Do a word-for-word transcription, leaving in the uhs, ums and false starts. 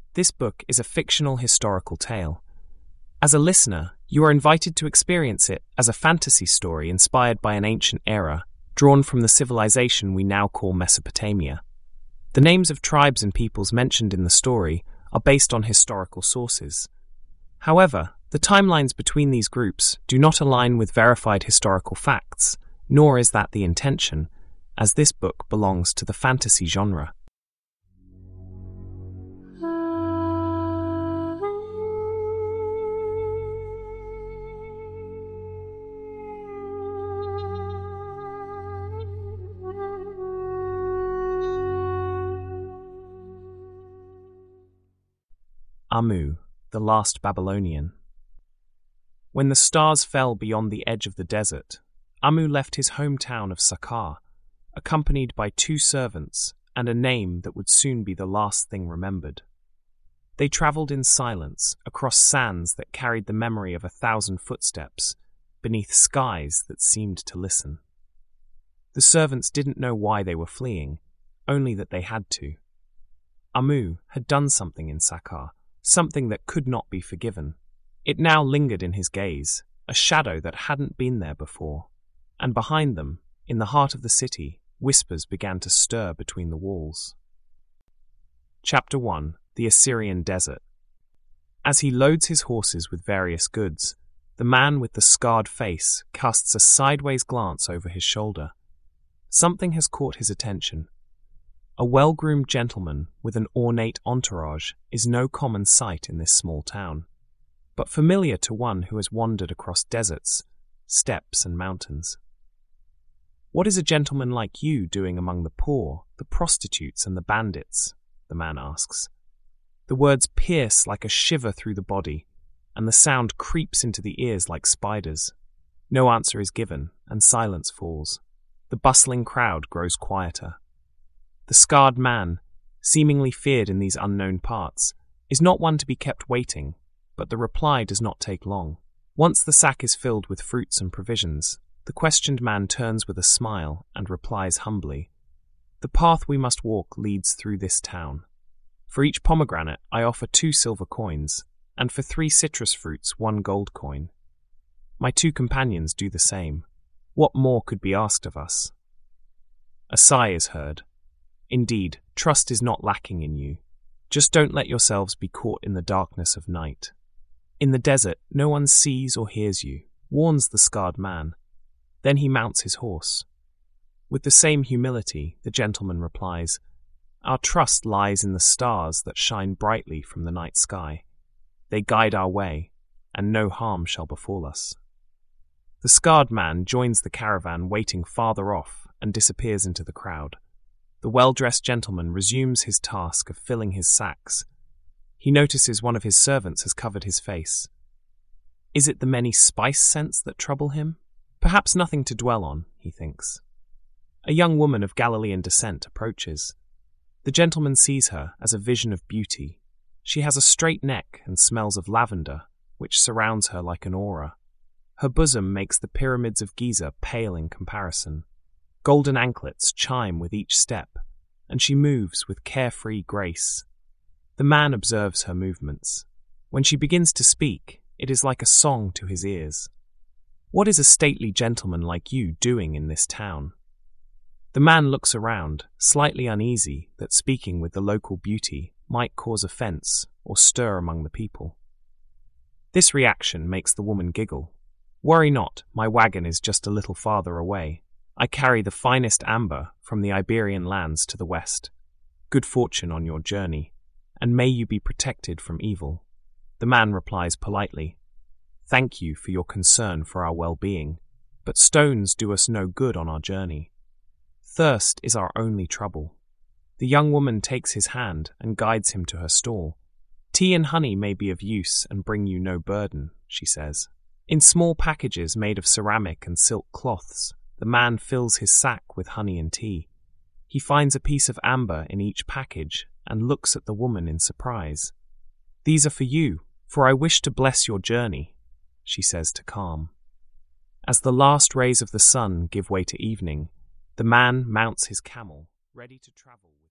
This book is a fictional historical tale. As a listener, you are invited to experience it as a fantasy story inspired by an ancient era, drawn from the civilization we now call Mesopotamia. The names of tribes and peoples mentioned in the story are based on historical sources. However, the timelines between these groups do not align with verified historical facts, nor is that the intention, as this book belongs to the fantasy genre. Amu, the Last Babylonian. When the stars fell beyond the edge of the desert, Amu left his hometown of Saqqar, accompanied by two servants and a name that would soon be the last thing remembered. They travelled in silence across sands that carried the memory of a thousand footsteps, beneath skies that seemed to listen. The servants didn't know why they were fleeing, only that they had to. Amu had done something in Saqqar, something that could not be forgiven. It now lingered in his gaze, a shadow that hadn't been there before. And behind them, in the heart of the city, whispers began to stir between the walls. Chapter one. The Assyrian Desert. As he loads his horses with various goods, the man with the scarred face casts a sideways glance over his shoulder. Something has caught his attention. A well-groomed gentleman with an ornate entourage is no common sight in this small town, but familiar to one who has wandered across deserts, steppes and mountains. "What is a gentleman like you doing among the poor, the prostitutes and the bandits?" the man asks. The words pierce like a shiver through the body, and the sound creeps into the ears like spiders. No answer is given, and silence falls. The bustling crowd grows quieter. The scarred man, seemingly feared in these unknown parts, is not one to be kept waiting, but the reply does not take long. Once the sack is filled with fruits and provisions, the questioned man turns with a smile and replies humbly, "The path we must walk leads through this town. For each pomegranate I offer two silver coins, and for three citrus fruits one gold coin. My two companions do the same. What more could be asked of us?" A sigh is heard. Indeed, trust is not lacking in you. Just don't let yourselves be caught in the darkness of night. In the desert, no one sees or hears you, warns the scarred man. Then he mounts his horse. With the same humility, the gentleman replies, "Our trust lies in the stars that shine brightly from the night sky. They guide our way, and no harm shall befall us." The scarred man joins the caravan waiting farther off and disappears into the crowd. The well-dressed gentleman resumes his task of filling his sacks. He notices one of his servants has covered his face. Is it the many spice scents that trouble him? Perhaps nothing to dwell on, he thinks. A young woman of Galilean descent approaches. The gentleman sees her as a vision of beauty. She has a straight neck and smells of lavender, which surrounds her like an aura. Her bosom makes the pyramids of Giza pale in comparison. Golden anklets chime with each step, and she moves with carefree grace. The man observes her movements. When she begins to speak, it is like a song to his ears. "What is a stately gentleman like you doing in this town?" The man looks around, slightly uneasy that speaking with the local beauty might cause offense or stir among the people. This reaction makes the woman giggle. "Worry not, my wagon is just a little farther away. I carry the finest amber from the Iberian lands to the west. Good fortune on your journey, and may you be protected from evil." The man replies politely, "Thank you for your concern for our well-being, but stones do us no good on our journey. Thirst is our only trouble." The young woman takes his hand and guides him to her stall. "Tea and honey may be of use and bring you no burden," she says. In small packages made of ceramic and silk cloths, the man fills his sack with honey and tea. He finds a piece of amber in each package and looks at the woman in surprise. "These are for you, for I wish to bless your journey," she says to calm. As the last rays of the sun give way to evening, the man mounts his camel, ready to travel with